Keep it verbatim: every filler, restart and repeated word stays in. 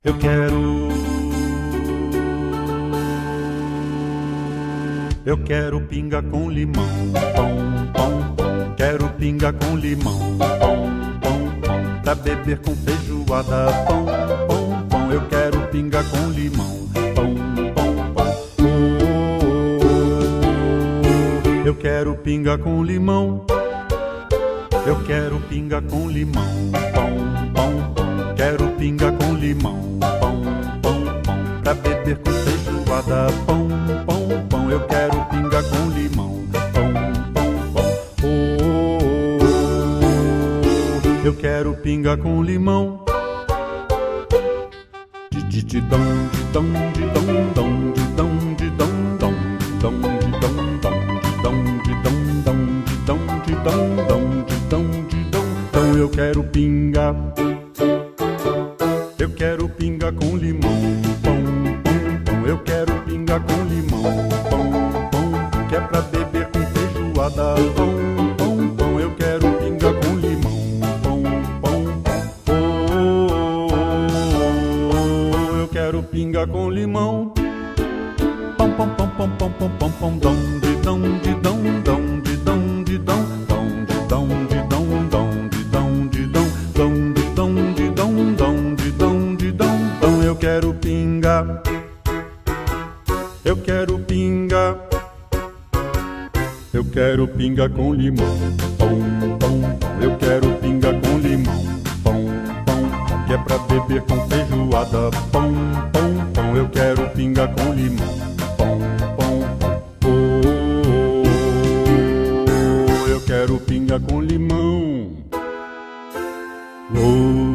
Eu quero, eu quero pinga com limão, pão, pão, pão. Quero pinga com limão, pão, pão, pão. Pra beber com feijoada, pão, pão, pão. Eu quero pinga com limão, pão, pão, pão. Oh, oh, oh. Eu quero pinga com limão. Eu quero pinga com limão, pão, pão, pão. Quero pinga com limão, pão, pão, pão. Pra beber com feijoada, pão, pão, pão. Eu quero pinga com limão, pão, pão, pão. Oh, oh, oh. Eu quero pinga com limão. Dididão, didão, didão, dão, didão, didão, dão, didão, didão, dão, didão, didão, dão, didão, didão, dão, didão, didão, dão. Eu quero pinga. Eu quero pinga com limão, pão, pão, pão. Eu quero pinga com limão, pão, pão, pão. Que é pra beber com feijoada, pão, pão, pão. Eu quero pinga com limão, pão, pão, pão. Oh, oh, oh, oh. Eu quero pinga com limão. Pão, pão, pão, pão, pão, pão, pão, pão. Dão, didão, didão, dão, didão, didão, dão, didão, didão, dão, didão, didão, dão, didão, didão, dão, didão, didão, dão. Eu quero pinga. Eu quero pinga. Eu quero pinga com limão, pão, pão, pão. Eu quero pinga com limão, pão, pão, pão. Que é pra beber com feijoada, pão, pão, pão. Eu quero pinga com limão, pão, pão, pão. Oh, oh, oh. Eu quero pinga com limão. Oh.